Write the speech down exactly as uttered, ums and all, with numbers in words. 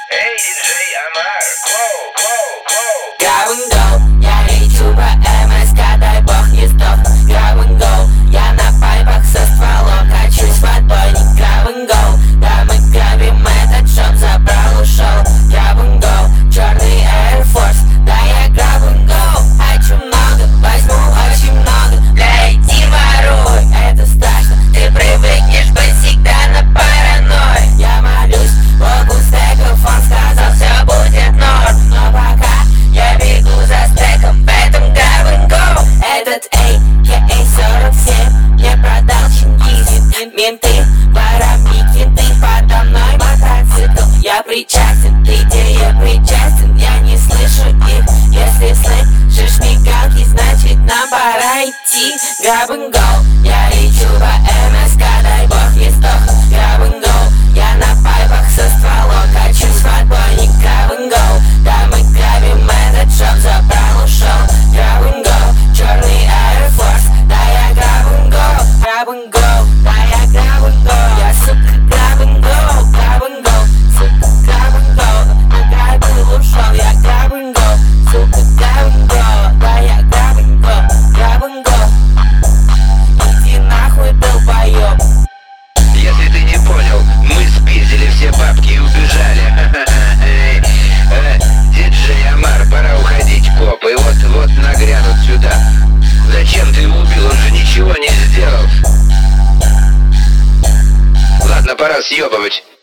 Эй, диджей Амар, клоу, клоу, клоу. Grab and go, я лечу по МСК, дай бог не сдохну. Grab and go, я на пайпах со стволом, качусь в отбойник. Grab and go, да мы грабим этот шоп, забрал, ушел. Grab and go, черный Air Force, да я grab and go. Хочу много, возьму очень много, да иди воруй. Это страшно, ты привыкнешь быть всегда на паранойи. Я молюсь, Богу стеков, он сказал, все будет норм. Но пока я бегу за стеком, в этом grab and go. Этот эй кей эй сорок семь мне продал Чингизин. Менты, воровник, винты, подо мной мотоцикл. Я причастен, ты где я причастен, я не слышу их. Если слышишь мигалки, значит нам пора идти. Grab and go, я лечу по МСК, дай бог не сдохну. Grab and go, я на пайпах со стволом, качусь в отбойник. Grab and go, да мы грабим этот шоп, забрал, ушел. Grab and go, черный Air Force, да я grab and go. Grab and go, да я grab and go. Я сука grab and go, grab and go, сука grab and go. Награбил, ушел, я grab and go, сука grab and go, да я grab and go, grab and go. Иди нахуй, долбоёб. Если ты не понял, мы спиздили все бабки и убежали. Э, диджей Амар, пора уходить, копы. Вот, вот нагрянут сюда. Зачем ты его убил? Он же ничего не сделал. Ладно, пора съебывать.